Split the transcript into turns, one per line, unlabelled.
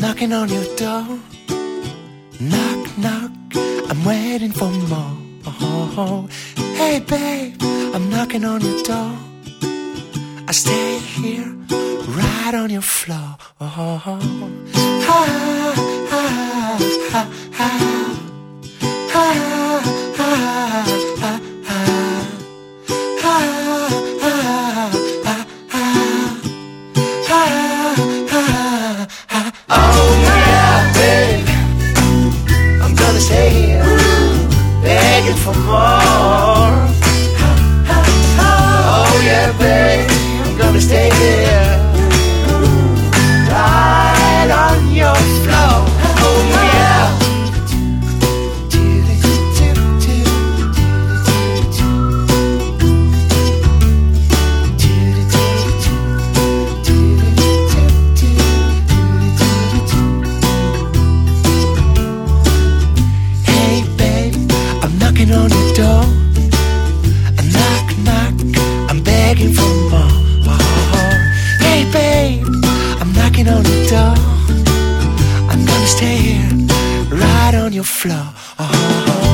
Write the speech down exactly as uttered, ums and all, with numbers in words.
knocking on your door. Knock, knock, I'm waiting for more. Hey babe, I'm knocking on your door. I stay here, right on your floor. Ha, ha, ha, ha, ha, ha, ha, ha. Oh yeah, babe, I'm gonna stay here, begging for more. Oh yeah, babe, I'm gonna stay here, right on your floor. Oh yeah. Hey babe, I'm knocking on your door. I knock, knock, I'm begging for more. Hey babe, I'm knocking on your door. I'm gonna stay here, right on your floor.